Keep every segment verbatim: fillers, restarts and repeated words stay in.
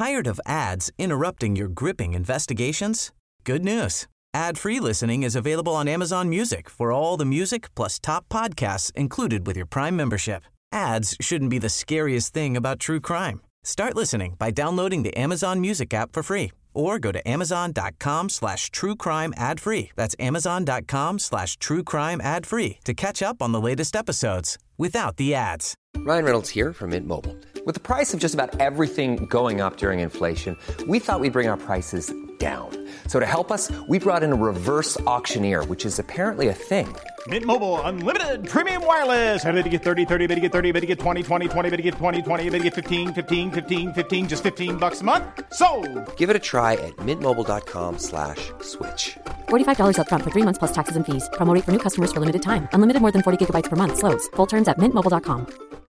Tired of ads interrupting your gripping investigations? Good news. Ad-free listening is available on Amazon Music for all the music plus top podcasts included with your Prime membership. Ads shouldn't be the scariest thing about true crime. Start listening by downloading the Amazon Music app for free or go to amazon.com slash true crime ad free. That's amazon.com slash true crime ad free to catch up on the latest episodes without the ads. Ryan Reynolds here from Mint Mobile. With the price of just about everything going up during inflation, we thought we'd bring our prices down. So to help us, we brought in a reverse auctioneer, which is apparently a thing. Mint Mobile Unlimited Premium Wireless. How to get thirty, thirty, how to get thirty, how to get twenty, twenty, twenty, how to get twenty, twenty, how to get fifteen, fifteen, fifteen, fifteen, just fifteen bucks a month? Sold! Give it a try at mintmobile.com slash switch. forty-five dollars up front for three months plus taxes and fees. Promo rate for new customers for limited time. Unlimited more than forty gigabytes per month. Slows full terms at mint mobile dot com.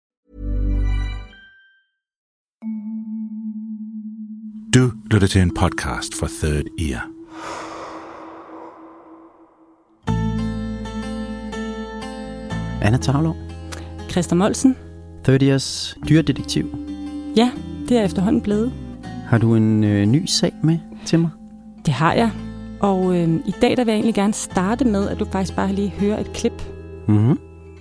Du lytter til en podcast fra Third Ear. Anna Tavlov. Christa Molsen. Third Ears dyredetektiv. Ja, det er efterhånden blevet. Har du en øh, ny sag med til mig? Det har jeg. Og øh, i dag der vil jeg egentlig gerne starte med, at du faktisk bare lige hører et klip. Mhm.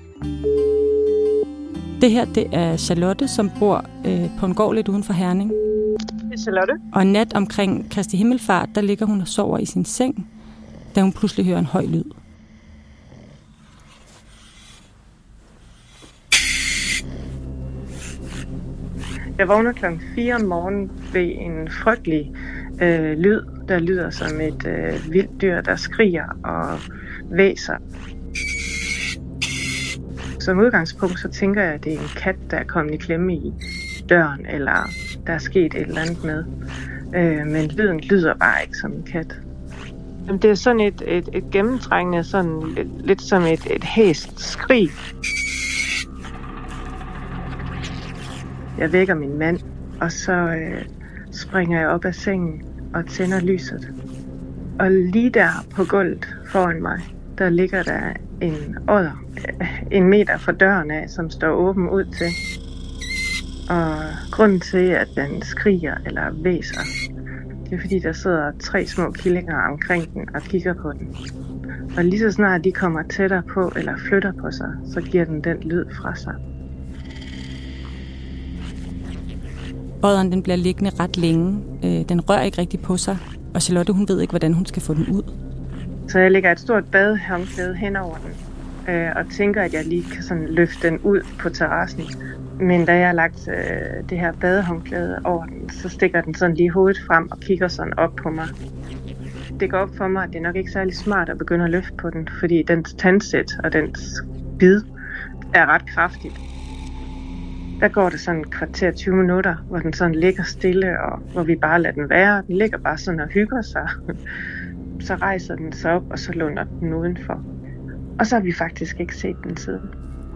Det her, det er Charlotte, som bor øh, på en gård lidt uden for Herning. Det er Charlotte. Og en nat omkring Kristi Himmelfart, der ligger hun og sover i sin seng, da hun pludselig hører en høj lyd. Jeg vågner klokken fire om morgenen ved en frygtelig øh, lyd, der lyder som et øh, vildt dyr, der skriger og væser. Som udgangspunkt, så tænker jeg, at det er en kat, der er kommet i klemme i døren, eller der er sket et eller andet med. Øh, men lyden lyder bare ikke som en kat. Jamen, det er sådan et, et, et gennemtrængende, sådan lidt, lidt som et, et hæst skrig. Jeg vækker min mand, og så øh, springer jeg op af sengen og tænder lyset. Og lige der på gulvet foran mig, der ligger der en odder, en meter fra døren af, som står åben ud til. Og grunden til, at den skriger eller væser, det er fordi, der sidder tre små killinger omkring den og kigger på den. Og lige så snart de kommer tættere på eller flytter på sig, så giver den den lyd fra sig. Odderen den bliver liggende ret længe. Den rører ikke rigtig på sig, og Charlotte hun ved ikke, hvordan hun skal få den ud. Så jeg lægger et stort badehåndklæde hen over den, øh, og tænker, at jeg lige kan sådan løfte den ud på terrassen. Men da jeg har lagt øh, det her badehåndklæde over den, så stikker den sådan lige hovedet frem og kigger sådan op på mig. Det går op for mig, at det er nok ikke særlig smart at begynde at løfte på den, fordi dens tandsæt og dens bid er ret kraftigt. Der går det sådan et kvarter tyve minutter, hvor den sådan ligger stille, og hvor vi bare lader den være. Den ligger bare sådan og hygger sig. Så rejser den sig op, og så lunder den udenfor. Og så har vi faktisk ikke set den siden.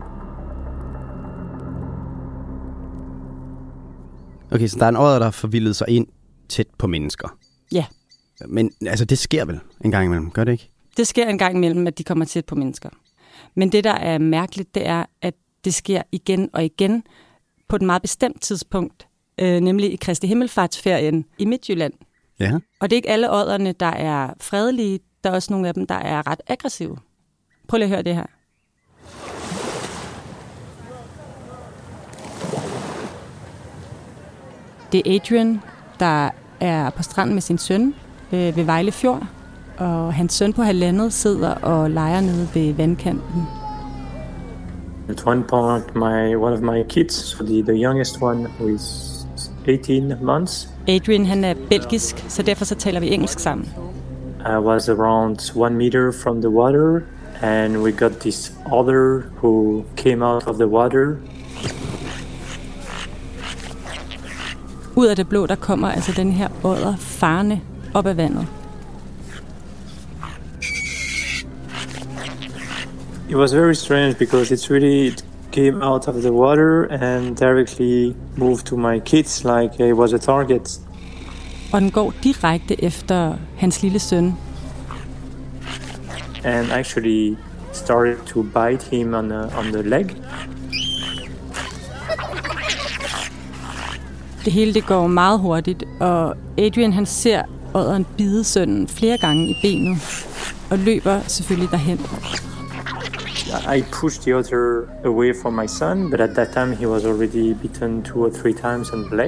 Okay, så der er en odder, der har forvildet sig ind tæt på mennesker. Ja. Men altså, det sker vel en gang imellem, gør det ikke? Det sker en gang imellem, at de kommer tæt på mennesker. Men det, der er mærkeligt, det er, at det sker igen og igen på et meget bestemt tidspunkt, øh, nemlig i Kristi Himmelfartsferien i Midtjylland. Ja. Og det er ikke alle odderne, der er fredelige. Der er også nogle af dem, der er ret aggressive. Prøv lige at høre det her. Det er Adrian, der er på stranden med sin søn øh, ved Vejle Fjord. Og hans søn på halvandet sidder og leger nede ved vandkanten. At one point, my one of my kids, so the, the youngest one, who is eighteen months. Adrian, han er belgisk, så derfor så taler vi engelsk sammen. I was around one meter from the water, and we got this other who came out of the water. Ud af det blå, der kommer altså den her odder farne op af vandet. It was very strange because it's really it came out of the water and directly moved to my kids like it was a target. Og den går direkte efter hans lille søn. And actually started to bite him on the, on the leg. Det hele det går meget hurtigt, og Adrian han ser odderen bide sønnen flere gange i benet, og løber selvfølgelig derhen. I pushed the otter away from my son, but at that time he was already bitten two or three times on the leg.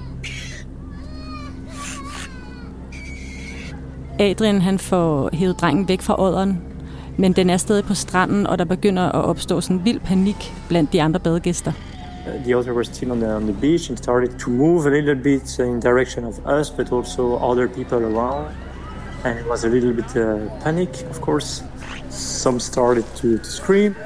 Adrian han får hævet drengen væk fra odderen, men den er stadig på stranden, og der begynder at opstå sådan en vild panik blandt de andre badegæster. The otter was still on the, on the beach and started to move a little bit in direction of us, but also other people around. And it was a little bit uh, panic, of course. Some started to, to scream.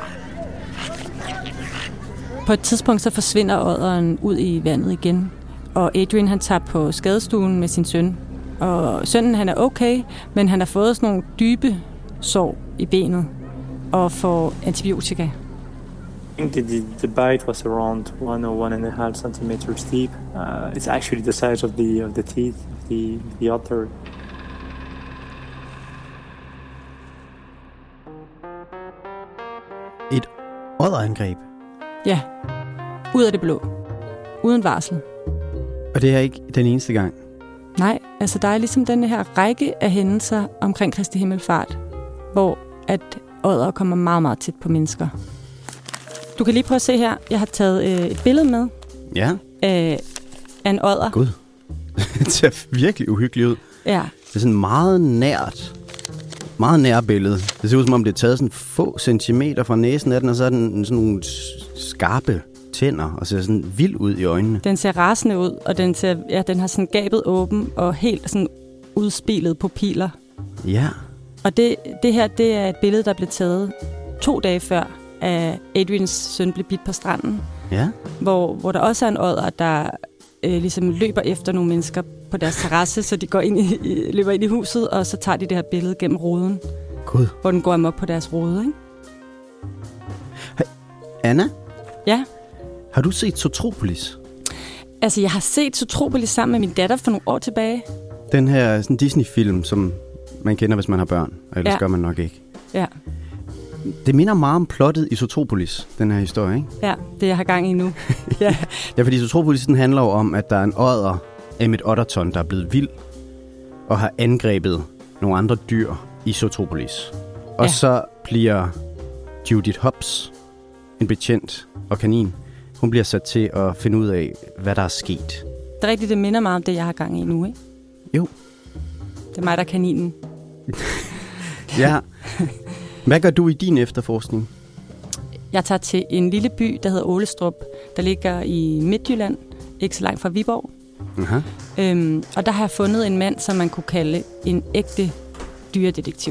På et tidspunkt så forsvinder odderen ud i vandet igen, og Adrian han tager på skadestuen med sin søn. Og sønnen han er okay, men han har fået sådan nogle dybe sår i benet og får antibiotika. I think the, the, the bite was around one or one and a half centimeters deep. Uh, it's actually the size of the of the teeth of the, the otter. Et odderangreb. Ja, ud af det blå. Uden varsel. Og det er ikke den eneste gang. Nej, altså der er ligesom den her række af hændelser omkring Kristi Himmelfart, hvor at odder kommer meget, meget tæt på mennesker. Du kan lige prøve at se her. Jeg har taget øh, et billede med Ja. af, af en odder. Gud. Det ser virkelig uhyggeligt ud. Ja. Det er sådan meget nært. Meget nær billede. Det ser ud som om det er taget sådan få centimeter fra næsen af den, og så er den sådan nogle skarpe tænder, og ser sådan vild ud i øjnene. Den ser rasende ud, og den, ser, ja, den har sådan gabet åben og helt sådan udspilet pupiler. Ja. Og det, det her, det er et billede, der blev taget to dage før, at Adrians søn blev bidt på stranden. Ja. Hvor, hvor der også er en odder, der øh, ligesom løber efter nogle mennesker på deres terrasse, så de går ind i, i, løber ind i huset, og så tager de det her billede gennem ruden. Gud. Hvor den går amok på deres rode, ikke? Hey, Anna? Ja? Har du set Zootropolis? Altså, jeg har set Zootropolis sammen med min datter for nogle år tilbage. Den her sådan Disney-film, som man kender, hvis man har børn, og ellers ja. gør man nok ikke. Ja. Det minder meget om plottet i Zootropolis, den her historie, ikke? Ja, det jeg har gang i nu. Ja, ja, fordi Zootropolis den handler jo om, at der er en odder, Emmett Otterton, der er blevet vild og har angrebet nogle andre dyr i Zootropolis. Og ja. så bliver Judith Hobbs, en betjent og kanin, hun bliver sat til at finde ud af, hvad der er sket. Det er rigtigt, det minder meget om det, jeg har gang i nu, ikke? Jo. Det er mig, der er kaninen. Ja. Hvad gør du i din efterforskning? Jeg tager til en lille by, der hedder Ålestrup, der ligger i Midtjylland, ikke så langt fra Viborg. Uh-huh. Øhm, og der har jeg fundet en mand, som man kunne kalde en ægte dyredetektiv.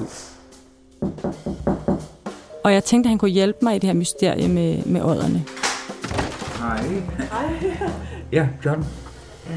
Og jeg tænkte, at han kunne hjælpe mig i det her mysterie med, med odderne. Hej. Hej. Ja, John. Ja.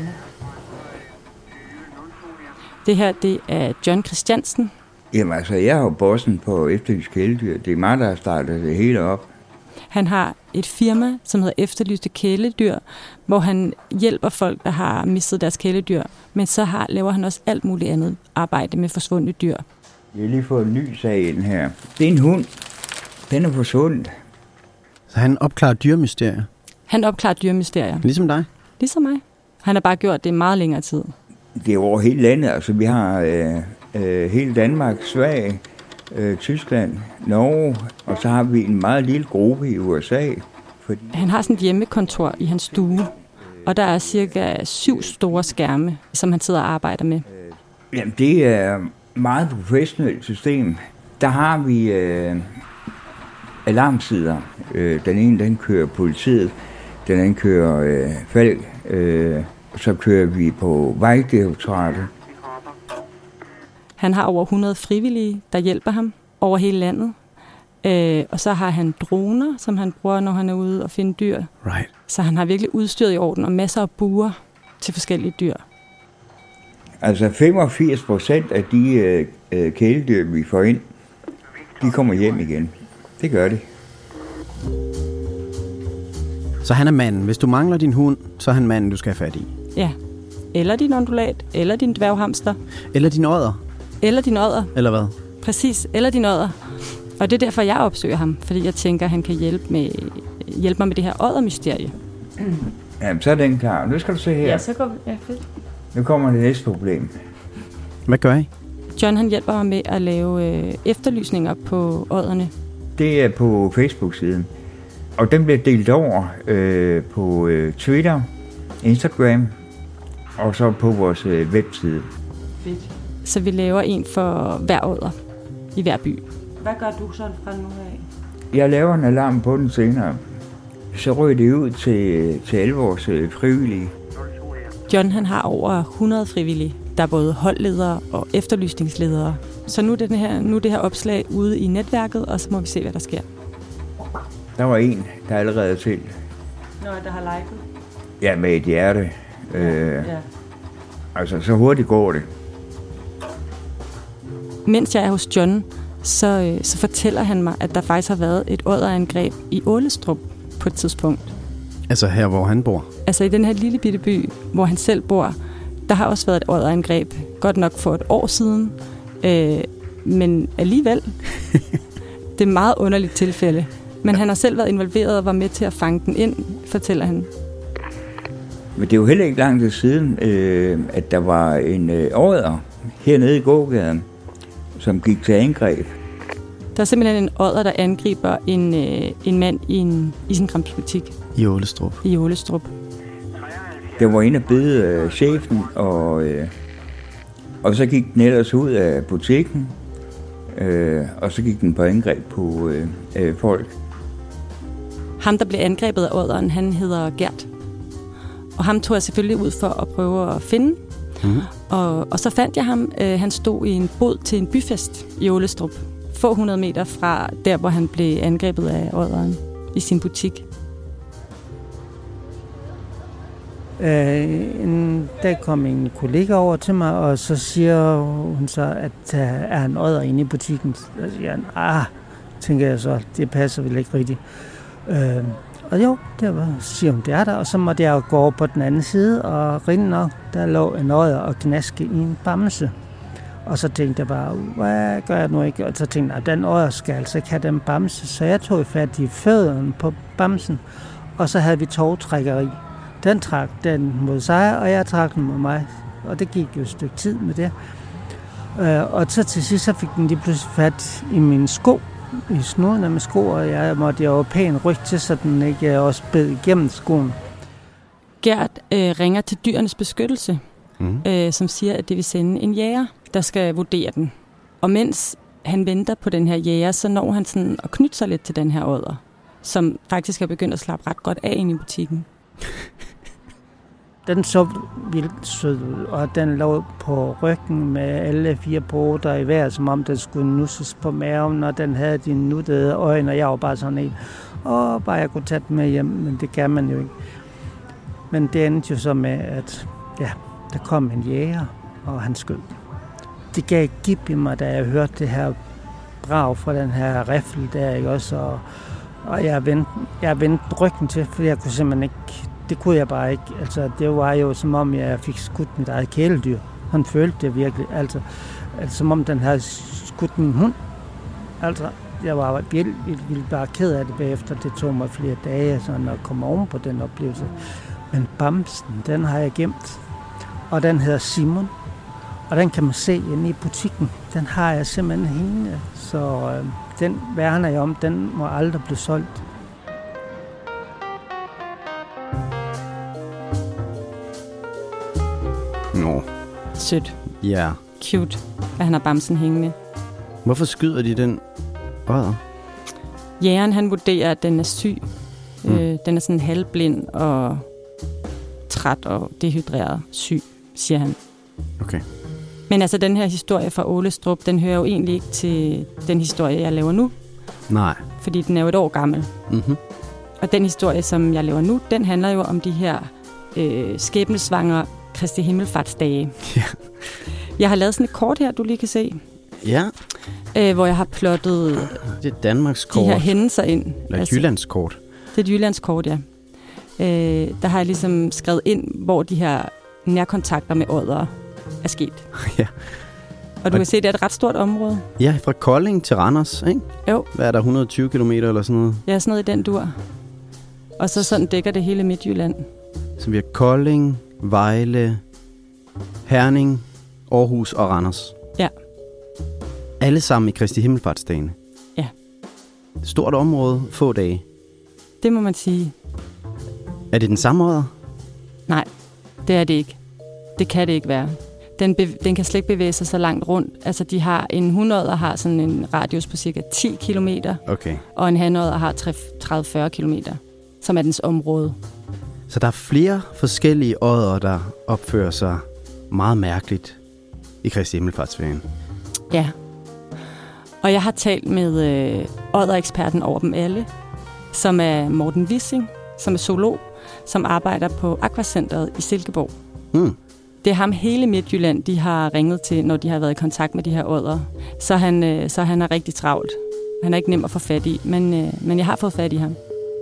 Det her, det er John Christiansen. Jamen altså, jeg er jo bossen på Efterlyst Kæledyr. Det er mig, der har startet det hele op. Han har et firma, som hedder Efterlyste Kæledyr, hvor han hjælper folk, der har mistet deres kæledyr. Men så har, laver han også alt muligt andet arbejde med forsvundne dyr. Jeg har lige fået en ny sag ind her. Det er en hund. Den er forsvundet. Så han opklarer dyremysterier? Han opklarer dyremysterier. Ligesom dig? Ligesom mig. Han har bare gjort det meget længere tid. Det er over hele landet. Altså, vi har øh, øh, hele Danmark, Sverige, øh, Tyskland, Norge, og så har vi en meget lille gruppe i U S A. Fordi han har sådan et hjemmekontor i hans stue, og der er cirka syv store skærme, som han sidder og arbejder med. Jamen, det er et meget professionelt system. Der har vi øh, alarmsider. Øh, den ene, den kører politiet, den anden kører øh, Falk, øh, så kører vi på Vejdirektoratet. Han har over hundrede frivillige, der hjælper ham over hele landet. Øh, og så har han droner, som han bruger, når han er ude og finde dyr. Right. Så han har virkelig udstyret i orden og masser af buer til forskellige dyr. Altså femogfirs procent af de øh, kæledyr, vi får ind, de kommer hjem igen. Det gør de. Så han er manden. Hvis du mangler din hund, så er han manden, du skal have fat i. Ja. Eller din ondulat, eller din dværghamster. Eller din odder. Eller din odder. Eller hvad? Præcis, eller din odder. Og det er derfor, jeg opsøger ham, fordi jeg tænker, at han kan hjælpe, med, hjælpe mig med det her oddermysterie. Jamen, så er den klar. Nu skal du se her. Ja, så går vi. Ja, fedt. Nu kommer det næste problem. Hvad gør I? John, han hjælper mig med at lave øh, efterlysninger på odderne. Det er på Facebook-siden. Og den bliver delt over øh, på øh, Twitter, Instagram og så på vores øh, webside. Fedt. Så vi laver en for hver odder i hver by. Hvad gør du så fra nu af? Jeg laver en alarm på den senere. Så ryger det ud til, til alle vores øh, frivillige. John, han har over hundrede frivillige. Der er både holdledere og efterlysningsledere. Så nu er, den her, nu er det her opslag ude i netværket, og så må vi se, hvad der sker. Der var en, der allerede til. Nå, der har liket? Ja, med et hjerte. Øh, ja. Altså, så hurtigt går det. Mens jeg er hos John, så, så fortæller han mig, at der faktisk har været et odderangreb i Ålestrup på et tidspunkt. Altså her, hvor han bor? Altså i den her lille bitte by, hvor han selv bor, der har også været et odderangreb. Godt nok for et år siden, øh, men alligevel. Det er et meget underligt tilfælde. Men han har selv været involveret og var med til at fange den ind, fortæller han. Men det er jo heller ikke lang tid siden, øh, at der var en øh, odder hernede i gågaden, som gik til angreb. Der er simpelthen en odder, der angriber en, øh, en mand i en isenkramsbutik. I Ålestrup. I Ålestrup. Det var inde og bede øh, chefen, og, øh, og så gik den ellers ud af butikken, øh, og så gik den på angreb på øh, øh, folk. Ham, der blev angrebet af odderen, han hedder Gert. Og ham tog jeg selvfølgelig ud for at prøve at finde. Mm-hmm. Og, og så fandt jeg ham. Øh, han stod i en bod til en byfest i Ålestrup. Få hundrede meter fra der, hvor han blev angrebet af odderen i sin butik. Øh, en dag kom en kollega over til mig, og så siger hun så, at der er en odder inde i butikken. Så siger han, ah, tænker jeg så, det passer vel ikke rigtigt. Øh, og jo, det var, siger hun, det er der, og så måtte jeg jo gå over på den anden side, og rinde nok, der lå en odder og knaske i en bamse. Og så tænkte jeg bare, hvad gør jeg nu ikke? Og så tænkte jeg, den odder skal altså ikke have den bamse, så jeg tog fat i fødderne på bamsen, og så havde vi togtrækkeri. Den trak den mod sig, og jeg trak den mod mig, og det gik jo et stykke tid med det. Og så til sidst, så fik den lige pludselig fat i mine sko, i snuden af mine sko, og jeg måtte jo pænt rykke til, så den ikke også bed igennem skoen. Gert øh, ringer til Dyrenes Beskyttelse, mm. øh, som siger, at det vil sende en jæger, der skal vurdere den. Og mens han venter på den her jæger, så når han sådan at knytte sig lidt til den her odder, som faktisk er begyndt at slappe ret godt af ind i butikken. Den så vildt sød ud, og den lå på ryggen med alle fire poter i hver, som om den skulle nusses på maven, og den havde de nuttede øjne, og jeg var bare sådan en, åh, bare jeg kunne tage den med hjem, men det kan man jo ikke. Men det endte jo så med, at ja, der kom en jæger, og han skød. Det gav gib i mig, da jeg hørte det her brag fra den her riffel der, ikke også, og, og jeg vendte, jeg vendte ryggen til, for jeg kunne simpelthen ikke. Det kunne jeg bare ikke. Altså, det var jo som om, jeg fik skudt mit eget kæledyr. Han følte det virkelig. Altså, altså som om den havde skudt min hund. Altså, jeg var vildt, vildt, vildt bare ked af det bagefter. Det tog mig flere dage sådan, at komme oven på den oplevelse. Men bamsen, den har jeg gemt. Og den hedder Simon. Og den kan man se inde i butikken. Den har jeg simpelthen hængende. Så øh, den værner jeg om. Den må aldrig blive solgt. Nå. Sødt. Ja. Yeah. Cute, at han har bamsen hængende. Hvorfor skyder de den odder? Jægeren, han vurderer, at den er syg. Mm. Øh, den er sådan halvblind og træt og dehydreret syg, siger han. Okay. Men altså, den her historie fra Ålestrup, den hører jo egentlig ikke til den historie, jeg laver nu. Nej. Fordi den er jo et år gammel. Mm-hmm. Og den historie, som jeg laver nu, den handler jo om de her øh, skæbnesvangre Kristi Himmelfartsdage. Ja. Jeg har lavet sådan et kort her, du lige kan se. Ja. Øh, hvor jeg har plottet det er Danmarks kort. De her hændelser ind. Eller altså, Jyllands kort. Det er et Jyllands kort, ja. Øh, der har jeg ligesom skrevet ind, hvor de her nærkontakter med odder er sket. Ja. Og du og kan se, det er et ret stort område. Ja, fra Kolding til Randers, ikke? Jo. Hvad er der, et hundrede og tyve kilometer eller sådan noget? Ja, sådan noget i den dur. Og så sådan dækker det hele Midtjylland. som vi har Kolding, Vejle, Herning, Aarhus og Randers. Ja. Alle sammen i Kristi Himmelfartsdagene. Ja. Stort område, få dage. Det må man sige. Er det den samme odder? Nej, det er det ikke. Det kan det ikke være. Den, bev- den kan slet ikke bevæge sig så langt rundt. Altså, de har en hunodder har sådan en radius på cirka ti kilometer, okay. Og en hanodder har tredive til fyrre kilometer, som er dens område. Så der er flere forskellige odder, der opfører sig meget mærkeligt i Kristi Himmelfartsferien. Ja. Og jeg har talt med øh, oddereksperten over dem alle, som er Morten Wissing, som er zoolog, som arbejder på Aquacenteret i Silkeborg. Hmm. Det er ham hele Midtjylland, de har ringet til, når de har været i kontakt med de her odder. Så han, øh, så han er rigtig travlt. Han er ikke nem at få fat i, men, øh, men jeg har fået fat i ham.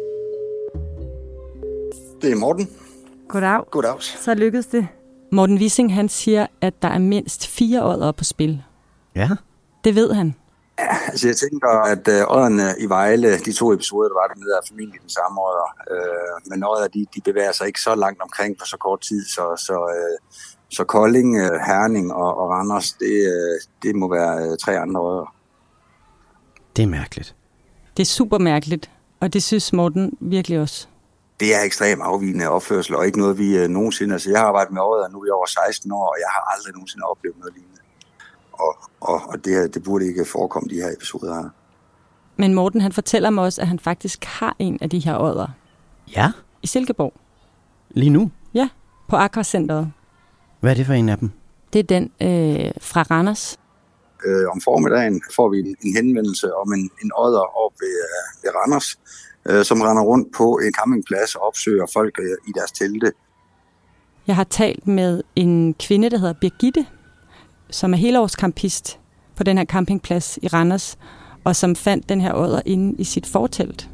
Det er Morten. Goddag. Goddag. Så lykkedes det. Morten Wissing, han siger, at der er mindst fire odder på spil. Ja. Det ved han. Ja, altså jeg tænker, at øh, odderne i Vejle, de to episoder, der var dernede, er formentlig den samme odder. Øh, men odder, de, de bevæger sig ikke så langt omkring på så kort tid, så, så, øh, så Kolding, øh, Herning og, og Randers, det, øh, det må være øh, tre andre odder. Det er mærkeligt. Det er super mærkeligt, og det synes Morten virkelig også. Det er ekstremt afvigende opførsel, og ikke noget, vi øh, nogensinde... Altså jeg har arbejdet med odder nu i over seksten år, og jeg har aldrig nogensinde oplevet noget lignende. Og, og, og det, det burde ikke forekomme, de her episoder her. Men Morten, han fortæller mig også, at han faktisk har en af de her odder. Ja? I Silkeborg. Lige nu? Ja, på Aquacenteret. Hvad er det for en af dem? Det er den øh, fra Randers. Øh, om formiddagen får vi en, en henvendelse om en, en odder op ved, øh, ved Randers, øh, som render rundt på en campingplads og opsøger folk øh, i deres telte. Jeg har talt med en kvinde, der hedder Birgitte, som er helårskampist på den her campingplads i Randers, og som fandt den her odder inde i sit fortelt.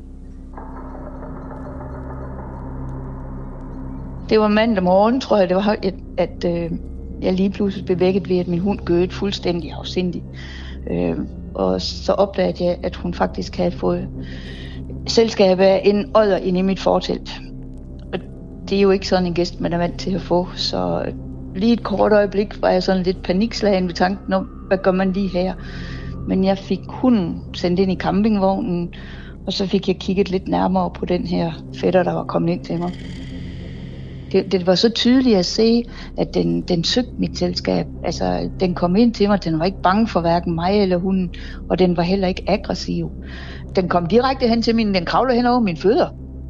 Det var mandag morgen, tror jeg, det var, at, at øh, jeg lige pludselig blev vækket ved, at min hund gøede fuldstændig afsindig. Øh, og så opdagede jeg, at hun faktisk havde fået selskab af en odder inde i mit fortelt. Og det er jo ikke sådan en gæst, man er vant til at få, så lige et kort øjeblik var jeg sådan lidt panikslagen ved tanken om, hvad gør man lige her? Men jeg fik hunden sendt ind i campingvognen, og så fik jeg kigget lidt nærmere på den her fætter, der var kommet ind til mig. Det, det var så tydeligt at se, at den, den søgte mit selskab. Altså, den kom ind til mig, den var ikke bange for hverken mig eller hunden, og den var heller ikke aggressiv. Den kom direkte hen til min, den kravlede hen over mine fødder.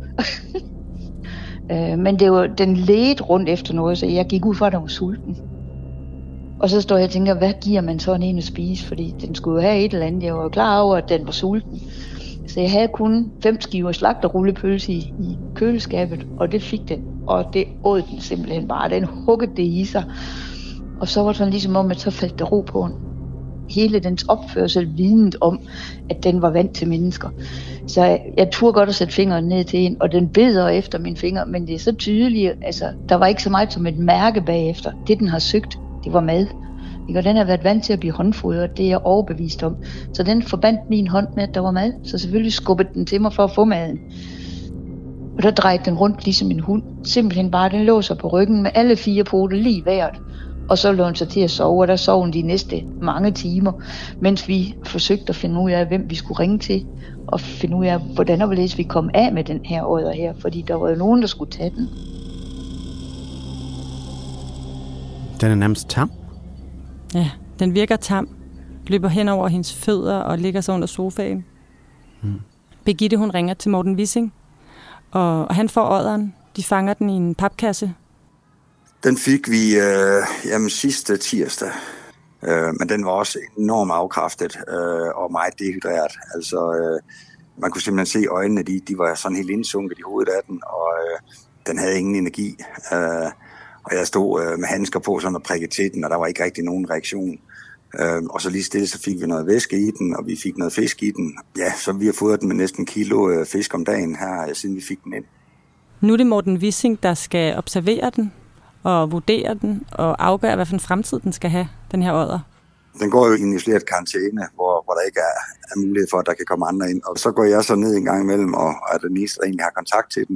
Men det var, den ledte rundt efter noget, så jeg gik ud fra, at den var sulten. Og så står jeg og tænker, hvad giver man sådan en at spise? Fordi den skulle jo have et eller andet. Jeg var jo klar over, at den var sulten. Så jeg havde kun fem skiver slagterrullepølse i, i køleskabet, og det fik den. Og det åd den simpelthen bare. Den huggede det i sig. Og så var det sådan ligesom om, at så faldt der ro på den. Hele dens opførsel vidnede om, at den var vant til mennesker. Så jeg, jeg turde godt at sætte fingeren ned til en, og den beder efter mine fingre, men det er så tydeligt, altså der var ikke så meget som et mærke bagefter. Det den har søgt, det var mad. Og den har været vant til at blive håndfodret, det er jeg overbevist om. Så den forbandt min hånd med, at der var mad, så selvfølgelig skubbede den til mig for at få maden. Og der drejede den rundt ligesom en hund. Simpelthen bare, den lå sig på ryggen med alle fire poter lige hvert. Og så lå hun sig til at sove, og der sov hun de næste mange timer, mens vi forsøgte at finde ud af, hvem vi skulle ringe til, og finde ud af, hvordan og hvorledes vi kom af med den her odder her, fordi der var jo nogen, der skulle tage den. Den er nærmest tam. Ja, den virker tam. Løber hen over hendes fødder og ligger så under sofaen. Hmm. Birgitte, hun ringer til Morten Wissing, og, og han får odderen. De fanger den i en papkasse. Den fik vi øh, jamen, sidste tirsdag, øh, men den var også enormt afkræftet øh, og meget dehydreret. Altså, øh, man kunne simpelthen se øjnene, de, de var sådan helt indsunket i hovedet af den, og øh, den havde ingen energi. Øh, og jeg stod øh, med handsker på sådan og prikkede til den, og der var ikke rigtig nogen reaktion. Øh, og så lige stille, så fik vi noget væske i den, og vi fik noget fisk i den. Ja, så vi har fået den med næsten en kilo øh, fisk om dagen her, siden vi fik den ind. Nu er det Morten Wissing, der skal observere den og vurdere den og afgøre, hvad for en fremtid den skal have, den her odder. Den går jo i en isoleret karantæne, hvor, hvor der ikke er, er mulighed for, at der kan komme andre ind. Og så går jeg så ned en gang imellem, og er den eneste, der egentlig har kontakt til den.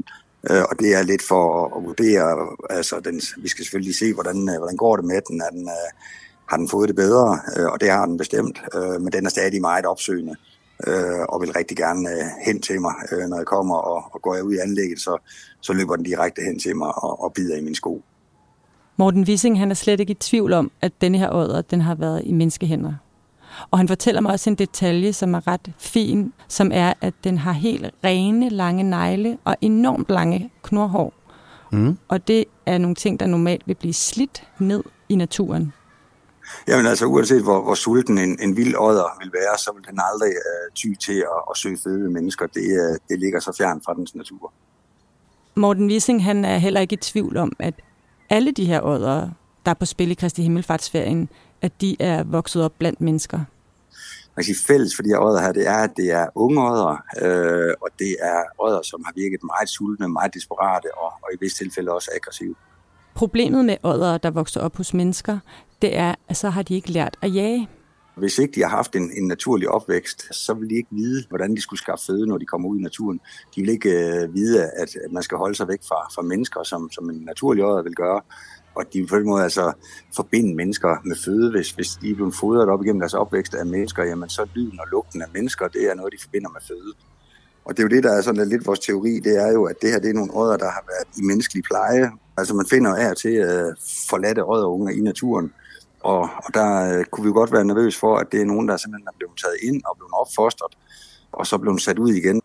øh, og det er lidt for at, at vurdere, altså den, vi skal selvfølgelig se, hvordan, hvordan går det med den, er den øh, har den fået det bedre, øh, og det har den bestemt, øh, men den er stadig meget opsøgende, øh, og vil rigtig gerne øh, hen til mig, øh, når jeg kommer, og, og går jeg ud i anlægget, så, så løber den direkte hen til mig og, og bider i min sko. Morten Wissing, han er slet ikke i tvivl om, at denne her odder, den har været i menneskehænder. Og han fortæller mig også en detalje, som er ret fin, som er, at den har helt rene, lange negle og enormt lange knurhår. Mm. Og det er nogle ting, der normalt vil blive slidt ned i naturen. Jamen altså, uanset hvor, hvor sulten en, en vild odder vil være, så vil den aldrig uh, ty til at, at søge føde ved mennesker. Det, uh, det ligger så fjern fra dens natur. Morten Wissing, han er heller ikke i tvivl om, at alle de her oddere, der er på spil i Kristi Himmelfartsferien, at de er vokset op blandt mennesker. Man kan sige, fælles for de her odder her, det er, at det er unge odder, øh, og det er odder, som har virket meget sultne, meget desperate og, og i visse tilfælde også aggressive. Problemet med oddere, der vokser op hos mennesker, det er, at så har de ikke lært at jage. Hvis ikke de har haft en, en naturlig opvækst, så vil de ikke vide, hvordan de skulle skaffe føde, når de kommer ud i naturen. De vil ikke øh, vide, at, at man skal holde sig væk fra, fra mennesker, som, som en naturlig odder vil gøre. Og de vil på den måde altså forbinde mennesker med føde. Hvis, hvis de er blevet fodret op igennem deres opvækst af mennesker, jamen så lyden og lugten af mennesker, det er noget, de forbinder med føde. Og det er jo det, der er sådan lidt vores teori, det er jo, at det her det er nogle odder, der har været i menneskelig pleje. Altså man finder af og til uh, forladte odderunger i naturen. Og, og der uh, kunne vi jo godt være nervøs for, at det er nogen, der simpelthen er blevet taget ind og blevet opfostret, og så blevet sat ud igen.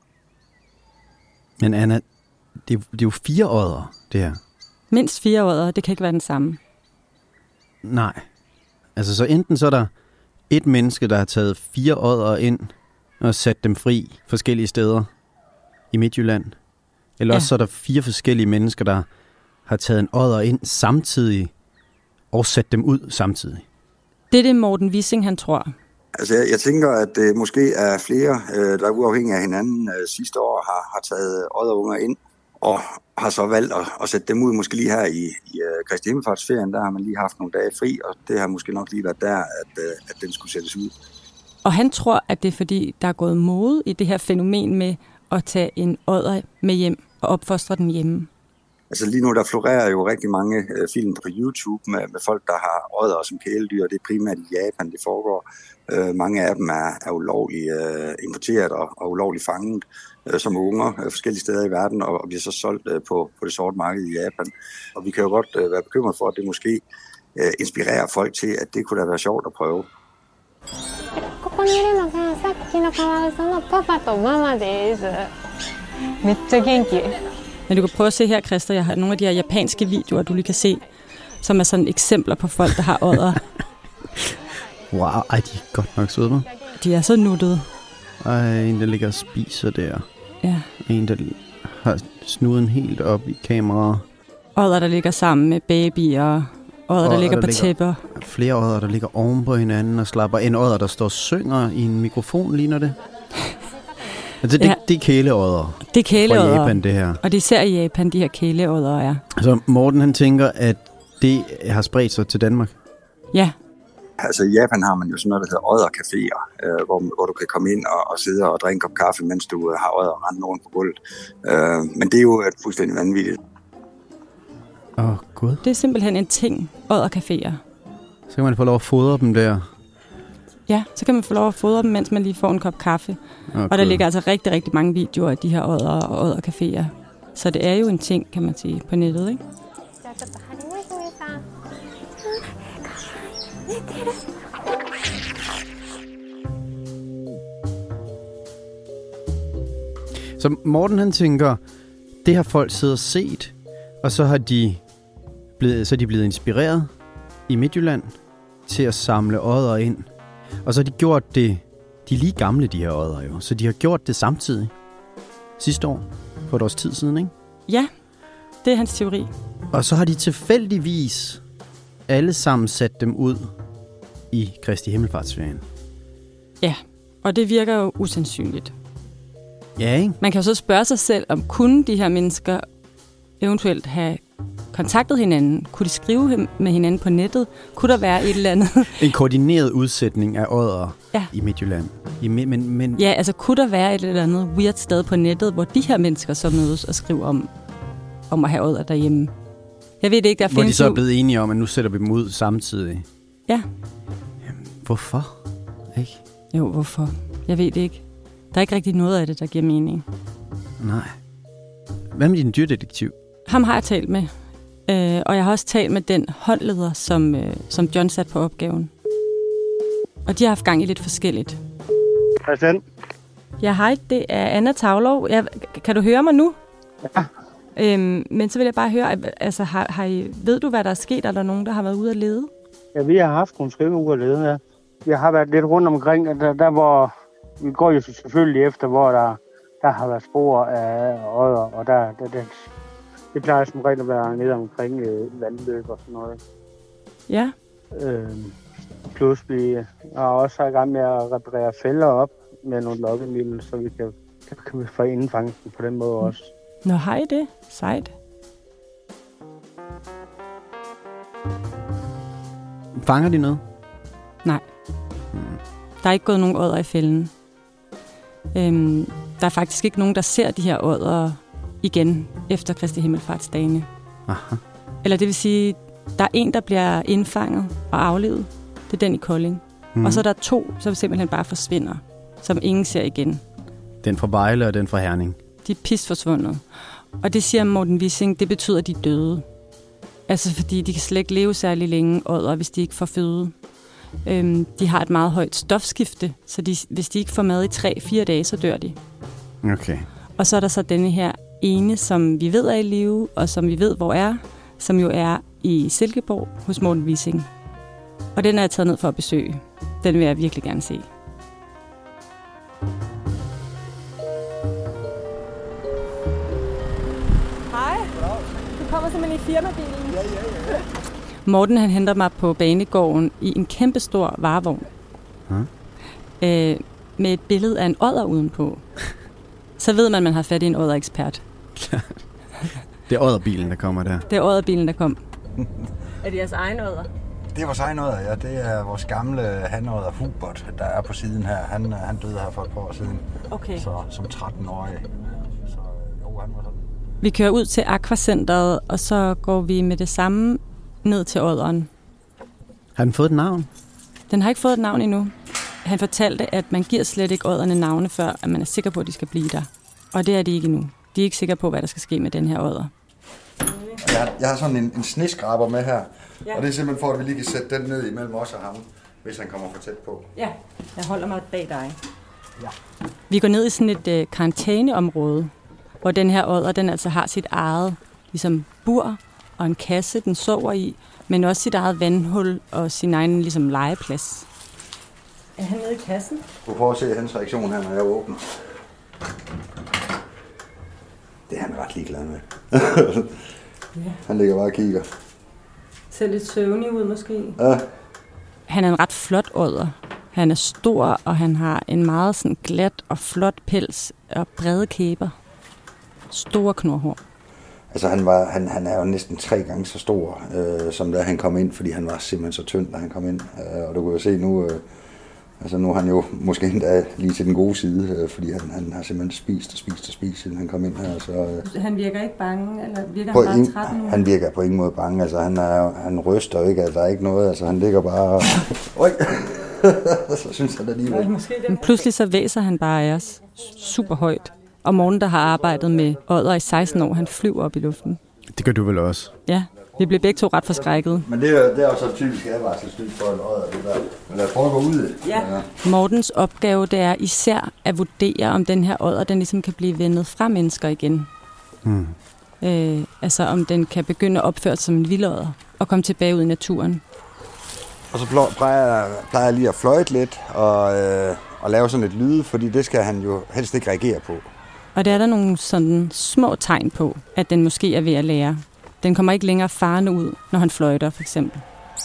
Men Anna, det er, det er jo fire odder, det her. Mindst fire odder, det kan ikke være den samme. Nej. Altså så enten så er der et menneske, der har taget fire odder ind og sat dem fri forskellige steder i Midtjylland. Eller ja. Også så er der fire forskellige mennesker, der har taget en odder ind samtidig og sat dem ud samtidig. Det er det Morten Wissing, han tror. Altså jeg, jeg tænker, at det måske er flere, øh, der uafhængig af hinanden øh, sidste år har, har taget odderunger ind og har så valgt at, at sætte dem ud, måske lige her i, i uh, Kristi Himmelfartsferien, der har man lige haft nogle dage fri, og det har måske nok lige været der, at, uh, at den skulle sættes ud. Og han tror, at det er fordi, der er gået mode i det her fænomen med at tage en odder med hjem og opfostre den hjemme. Altså lige nu, der florerer jo rigtig mange uh, film på YouTube med, med folk, der har odder som kæledyr. Det er primært i Japan, det foregår. Uh, mange af dem er, er ulovligt uh, importeret og, og ulovligt fanget uh, som unger uh, forskellige steder i verden, og, og bliver så solgt uh, på, på det sorte marked i Japan. Og vi kan jo godt uh, være bekymret for, at det måske uh, inspirerer folk til, at det kunne da være sjovt at prøve. Men du kan prøve at se her, Christa, jeg har nogle af de her japanske videoer, du lige kan se, som er sådan eksempler på folk, der har odder. Wow, ej, de er godt nok søde. De er så nuttede. Ej, en, der ligger og spiser der. Ja. En, der har snuden helt op i kameraet. Odder, der ligger sammen med babyer. Odder, odder der ligger der på ligger, tæpper. Flere odder, der ligger oven på hinanden og slapper. En odder, der står og synger i en mikrofon, ligner det. Altså, det, ja. det er kæleodder. Det er kæleodder. Fra Japan, det her. Og det er især i Japan, de her kæleodder er. Så Morten, han tænker, at det har spredt sig til Danmark? Ja. Altså i Japan har man jo sådan noget, der hedder oddercaféer, øh, hvor, hvor du kan komme ind og, og sidde og drikke en kop kaffe, mens du øh, har odder rendt rundt på gulvet. Øh, men det er jo et fuldstændig vanvittigt. Åh, oh, gud. Det er simpelthen en ting, oddercaféer. Så kan man få lov at fodre dem der? Ja, så kan man få lov at fodre dem, mens man lige får en kop kaffe. Oh, og der ligger altså rigtig, rigtig mange videoer af de her odder og oddercaféer. Så det er jo en ting, kan man sige, på nettet, ikke? Så Morten, han tænker, det har folk siddet og set, og så har de blevet, så er de blevet inspireret i Midtjylland til at samle odder ind. Og så har de gjort det, de er lige gamle, de her odder jo, så de har gjort det samtidig sidste år, for et års tid siden, ikke? Ja, det er hans teori. Og så har de tilfældigvis alle sammen sat dem ud i Kristi Himmelfartsferien. Ja, og det virker jo usandsynligt. Ja, ikke? Man kan jo så spørge sig selv, om kunne de her mennesker eventuelt have kontaktet hinanden? Kunne de skrive med hinanden på nettet? Kunne der være et eller andet? En koordineret udsætning af odder ja. i Midtjylland. I, men, men... Ja, altså kunne der være et eller andet weird sted på nettet, hvor de her mennesker så mødes og skriver om, om at have odder derhjemme. Jeg ved det ikke, der Hvor findes de så er jo- blevet enige om, at nu sætter vi dem ud samtidig. Ja. Jamen, hvorfor? Ikke? Jo, hvorfor? Jeg ved det ikke. Der er ikke rigtig noget af det, der giver mening. Nej. Hvad med din dyrdetektiv? Ham har jeg talt med. Øh, og jeg har også talt med den håndleder, som, øh, som John satte på opgaven. Og de har haft gang i lidt forskelligt. Christian? Ja, hej, det er Anna Tavlov. Jeg, kan du høre mig nu? Ja. Øhm, men så vil jeg bare høre, altså, har, har I, ved du, hvad der er sket? Er der nogen, der har været ude at lede? Ja, vi har haft nogle skriveuger at lede, ja. Vi har været lidt rundt omkring, der, der hvor vi går jo selvfølgelig efter, hvor der, der har været spor af odder, og der, der, der det plejer som regel at være nede omkring øh, vandløb og sådan noget. Ja. Øh, plus vi er også i gang med at reparere fælder op med nogle lokkemidler, så vi kan, kan vi få indfangsten på den måde også. Nå, hej det. Sejt. Fanger de noget? Nej. Der er ikke gået nogen odder i fælden. Øhm, der er faktisk ikke nogen, der ser de her odder igen efter Kristi Himmelfartsdagene. Aha. Eller det vil sige, der er en, der bliver indfanget og aflevet. Det er den i Kolding. Mm. Og så er der to, som simpelthen bare forsvinder, som ingen ser igen. Den fra Vejle og den fra Herning. De er pis forsvundet. Og det siger Morten Wissing, det betyder, at de er døde. Altså fordi de kan slet ikke leve særlig længe odder, hvis de ikke får føde. Øhm, de har et meget højt stofskifte, så de, hvis de ikke får mad i tre fire dage, så dør de. Okay. Og så er der så denne her ene, som vi ved er i live, og som vi ved, hvor er, som jo er i Silkeborg hos Morten Wissing. Og den er jeg taget ned for at besøge. Den vil jeg virkelig gerne se. Hej. Du kommer simpelthen i firmabilen. Ja, ja, ja. Morten han henter mig på banegården i en kæmpestor varevogn. Hmm. Øh, med et billede af en odder udenpå. Så ved man, at man har fat i en odderekspert. Det er odderbilen, der kommer der. Det er odderbilen, der kom. Er det jeres egen odder? Det er vores egen odder, ja. Det er vores gamle hanodder Hubert, der er på siden her. Han, han døde her for et par år siden. Okay. Så som tretten-årig. Så jo, han var sådan. Vi kører ud til Aquacenteret, og så går vi med det samme ned til odderen. Har den fået et navn? Den har ikke fået et navn endnu. Han fortalte, at man giver slet ikke odderne navne, før at man er sikker på, at de skal blive der. Og det er de ikke endnu. De er ikke sikre på, hvad der skal ske med den her odder. Jeg, jeg har sådan en, en sneskraber med her, Ja. og det er simpelthen for, at vi lige kan sætte den ned imellem os og ham, hvis han kommer for tæt på. Ja, jeg holder mig bag dig. Ja. Vi går ned i sådan et øh, karantæneområde, hvor den her odder, den altså har sit eget ligesom bur og en kasse, den sover i, men også sit eget vandhul og sin egen ligesom legeplads. Er han nede i kassen? Du får se hans reaktion her, når jeg åbner. Det er han ret ligeglad med. Ja. Han ligger bare og kigger. Ser lidt søvnig ud måske. Ja. Han er en ret flot odder. Han er stor, og han har en meget sådan glat og flot pels og brede kæber. Store knurhår. Altså han, var, han, han er jo næsten tre gange så stor, øh, som da han kom ind, fordi han var simpelthen så tynd, da han kom ind. Øh, og du kan jo se nu, øh, altså nu er han jo måske endda lige til den gode side, øh, fordi han, han har simpelthen spist og spist og spist, siden han kom ind her. Så, øh, Han virker ikke bange, eller virker på han bare ingen, træt nu? han virker på ingen måde bange, altså han, er, han ryster jo ikke, altså der er ikke noget, altså han ligger bare... Oj! Så synes han alligevel. Men pludselig så væser han bare af os super højt. Og Morten, der har arbejdet med odder i seksten år, han flyver op i luften. Det gør du vel også? Ja, vi blev begge to ret forskrækket. Men det er, det er jo så typisk advarselslyd for en odder, det der. Men lad os prøve at gå ud. Ja. Mortens opgave, det er især at vurdere, om den her odder, den ligesom kan blive vendet fra mennesker igen. Hmm. Øh, altså om den kan begynde at opføre sig som en vildodder og komme tilbage ud i naturen. Og så plejer, plejer jeg lige at fløjte lidt og, øh, og lave sådan et lyde, fordi det skal han jo helst ikke reagere på. Og der er der nogle sådan små tegn på, at den måske er ved at lære. Den kommer ikke længere farende ud, når han fløjter, for eksempel.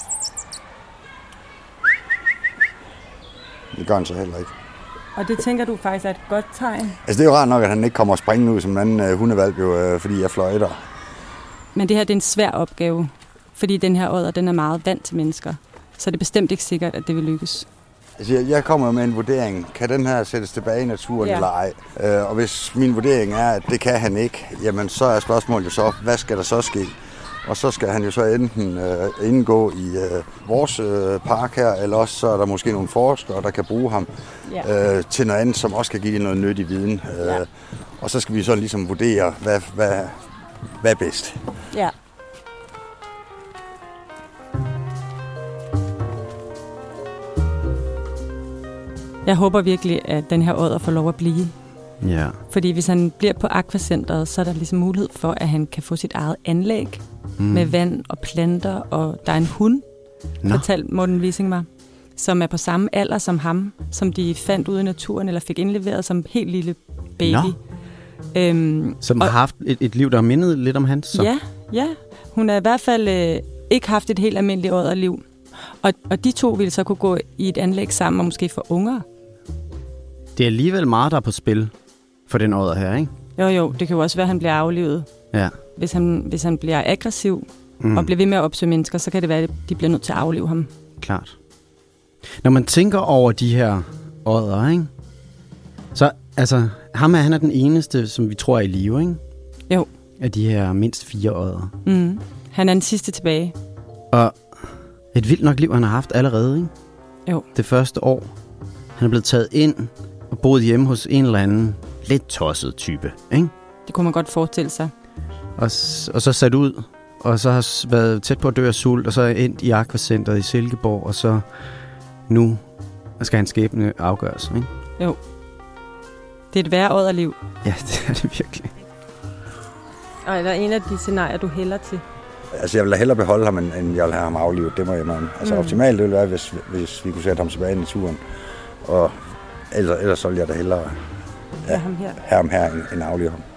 Det gør han så heller ikke. Og det tænker du faktisk er et godt tegn? Altså det er jo rart nok, at han ikke kommer springende ud som en anden øh, hundevalp, jo, øh, fordi jeg fløjter. Men det her det er en svær opgave, fordi den her odder den er meget vant til mennesker. Så det er bestemt ikke sikkert, at det vil lykkes. Altså, jeg, jeg kommer med en vurdering. Kan den her sættes tilbage i naturen Ja. eller ej? Øh, og hvis min vurdering er, at det kan han ikke, jamen så er spørgsmålet jo så, hvad skal der så ske? Og så skal han jo så enten øh, indgå i øh, vores øh, park her, eller også så er der måske nogle forskere, der kan bruge ham Ja. øh, til noget andet, som også kan give noget nyttig viden. Øh, Ja. Og så skal vi så ligesom vurdere, hvad, hvad, hvad er bedst. Ja. Jeg håber virkelig, at den her odder får lov at blive. Ja. Fordi hvis han bliver på Aquacenteret, så er der ligesom mulighed for, at han kan få sit eget anlæg Mm. mm. med vand og planter, og der er en hund, Nå. fortalte Morten Wissing mig, som er på samme alder som ham, som de fandt ude i naturen, eller fik indleveret som helt lille baby. Nå. Øhm, Som har haft et, et liv, der har mindet lidt om hans. Så. Ja, ja. Hun har i hvert fald øh, ikke haft et helt almindeligt odderliv. Og, og de to ville så kunne gå i et anlæg sammen, og måske få unger. Det er alligevel meget, der er på spil for den odder her, ikke? Jo, jo, det kan jo også være, at han bliver aflivet. Ja. Hvis han, hvis han bliver aggressiv Mm. mm. og bliver ved med at opsøge mennesker, så kan det være, at de bliver nødt til at aflive ham. Klart. Når man tænker over de her odder, ikke? Så, altså, ham er, han er den eneste, som vi tror er i live, ikke? Jo. Af de her mindst fire odder. Mm. Han er den sidste tilbage. Og et vildt nok liv, han har haft allerede, ikke? Jo. Det første år. Han er blevet taget ind og boet hjemme hos en eller anden lidt tosset type, ikke? Det kunne man godt forestille sig. Og, s- og så sat ud, og så har s- været tæt på at dø af sult, og så er endt i Aquacenteret i Silkeborg, og så nu skal hans skæbne afgøres, ikke? Jo. Det er et værre odderliv. Ja, det er det virkelig. Og er der en af de scenarier, du hælder til? Altså, jeg vil da hellere beholde ham, end end jeg vil have ham aflivet. Det må jeg mene. Altså, Mm. mm. optimalt det ville være, hvis, hvis vi kunne sætte ham tilbage i naturen. Og ellers, ellers så ville jeg da hellere Ja, ham her. have ham her, end, end aflive ham.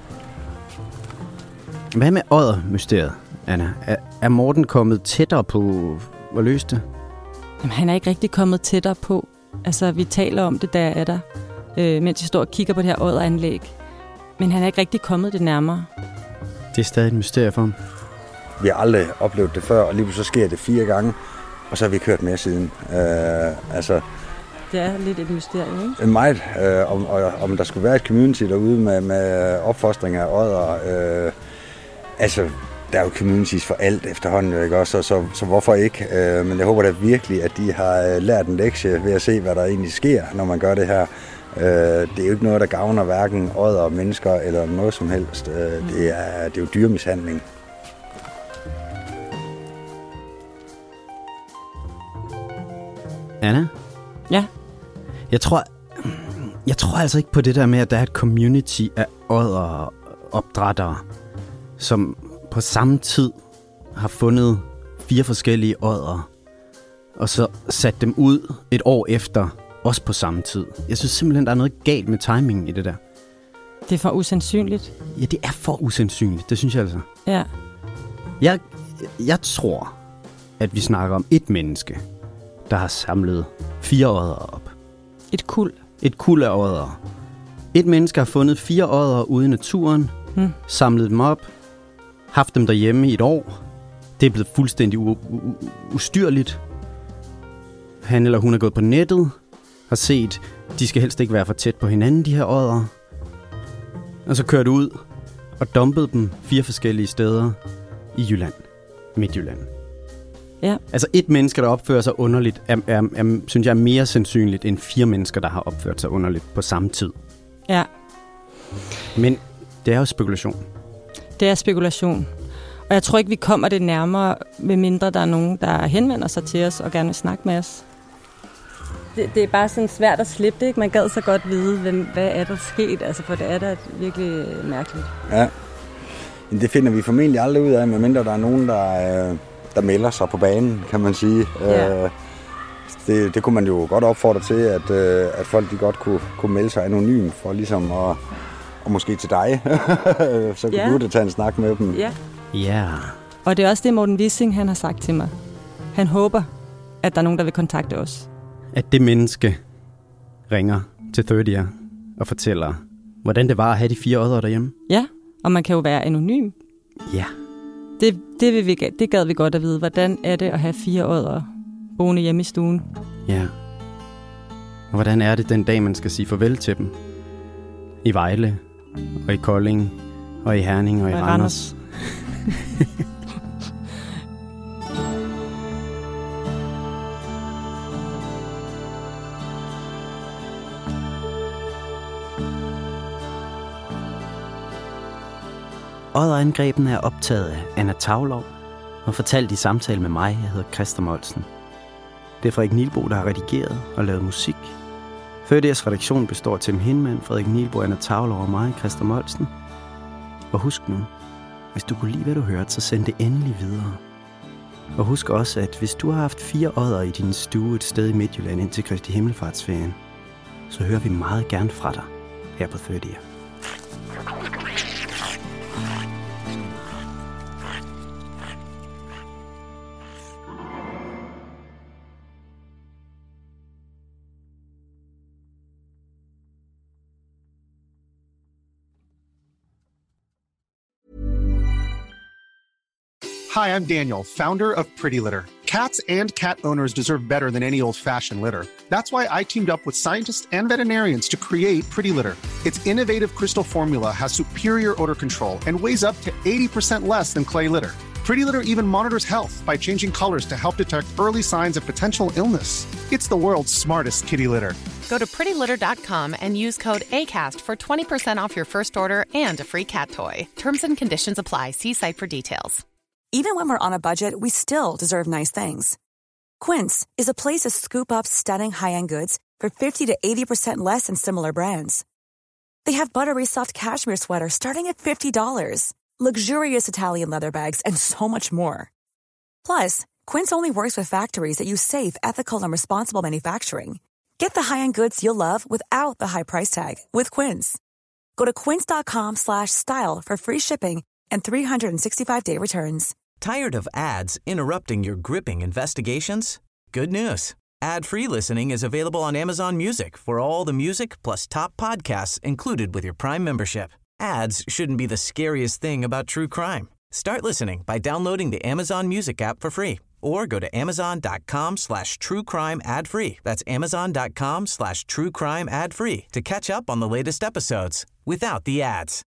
Hvad med odder-mysteriet, Anna? Er, er Morten kommet tættere på at løse det? Jamen, han er ikke rigtig kommet tættere på. Altså, vi taler om det, der er der, øh, mens vi står og kigger på det her odderanlæg. Men han er ikke rigtig kommet det nærmere. Det er stadig et mysterie for ham. Vi har aldrig oplevet det før, og lige så sker det fire gange, og så har vi kørt med siden. Øh, altså, Det er lidt et mysterium, ikke? meget, øh, om, og, om der skulle være et community derude med, med opfostring af odder. Øh, altså, der er jo communities for alt efterhånden, ikke også? Så, så, så hvorfor ikke? Øh, men jeg håber da virkelig, at de har lært en lektie ved at se, hvad der egentlig sker, når man gør det her. Øh, det er jo ikke noget, der gavner hverken odder, mennesker eller noget som helst. Øh, det, er, det er jo dyremishandling. Anna? Ja? Jeg tror, jeg tror altså ikke på det der med, at der er et community af odderopdrættere, som på samme tid har fundet fire forskellige odder, og så sat dem ud et år efter, også på samme tid. Jeg synes simpelthen, der er noget galt med timingen i det der. Det er for usandsynligt. Ja, det er for usandsynligt, det synes jeg altså. Ja. Jeg, jeg tror, at vi snakker om et menneske, der har samlet fire odder op. Et kuld. Et kuld af odder. Et menneske har fundet fire odder ude i naturen, Hmm. samlet dem op, haft dem derhjemme i et år. Det er blevet fuldstændig u- u- ustyrligt. Han eller hun er gået på nettet, har set, de skal helst ikke være for tæt på hinanden, de her odder. Og så kørt ud og dumpet dem fire forskellige steder i Jylland. Midtjylland. Ja. Altså et menneske, der opfører sig underligt, er, er, er, synes jeg er mere sandsynligt end fire mennesker, der har opført sig underligt på samme tid. Ja. Men det er jo spekulation. Det er spekulation. Og jeg tror ikke, vi kommer det nærmere, medmindre der er nogen, der henvender sig til os og gerne vil snakke med os. Det, det er bare sådan svært at slippe det, ikke? Man gad så godt vide, hvem, hvad er der sket, altså, for det er da virkelig mærkeligt. Ja, men det finder vi formentlig aldrig ud af, medmindre der er nogen, der, øh, der melder sig på banen, kan man sige. Ja. Øh, det, det kunne man jo godt opfordre til, at, øh, at folk de godt kunne, kunne melde sig anonym for ligesom at, og måske til dig, så kunne Ja. du da tage en snak med dem. Ja. Ja. Og det er også det, Morten Wissing han har sagt til mig. Han håber, at der er nogen, der vil kontakte os. At det menneske ringer til tredier og fortæller, hvordan det var at have de fire odder derhjemme. Ja, og man kan jo være anonym. Ja. Det, det, vil vi, det gad vi godt at vide. Hvordan er det at have fire odder boende hjemme i stuen? Ja. Og hvordan er det den dag, man skal sige farvel til dem? I Vejle, og i Kolding, og i Herning, og, og i Randers. Odderangrebene er optaget af Anna Tavlov og fortalt i samtale med mig. Jeg hedder Christer Molsen. Det er Frederik Nielbo, der har redigeret og lavet musik. Føders redaktion består af Tim Hinman, Frederik Nielbo, Anna Tavlov og mig, Christer Molsen. Og husk nu, hvis du kunne lide, hvad du hørte, så send det endelig videre. Og husk også, at hvis du har haft fire odder i din stue et sted i Midtjylland indtil Kristi Himmelfartsferien, så hører vi meget gerne fra dig her på Føders. Hi, I'm Daniel, founder of Pretty Litter. Cats and cat owners deserve better than any old-fashioned litter. That's why I teamed up with scientists and veterinarians to create Pretty Litter. Its innovative crystal formula has superior odor control and weighs up to eighty percent less than clay litter. Pretty Litter even monitors health by changing colors to help detect early signs of potential illness. It's the world's smartest kitty litter. Go to pretty litter dot com and use code ACAST for twenty percent off your first order and a free cat toy. Terms and conditions apply. See site for details. Even when we're on a budget, we still deserve nice things. Quince is a place to scoop up stunning high-end goods for fifty to eighty percent less than similar brands. They have buttery soft cashmere sweaters starting at fifty dollars, luxurious Italian leather bags, and so much more. Plus, Quince only works with factories that use safe, ethical, and responsible manufacturing. Get the high-end goods you'll love without the high price tag with Quince. Go to quince dot com slash style for free shipping and three sixty-five day returns. Tired of ads interrupting your gripping investigations? Good news. Ad-free listening is available on Amazon Music for all the music plus top podcasts included with your Prime membership. Ads shouldn't be the scariest thing about true crime. Start listening by downloading the Amazon Music app for free or go to amazon.com slash true crime ad free. That's amazon.com slash true crime ad free to catch up on the latest episodes without the ads.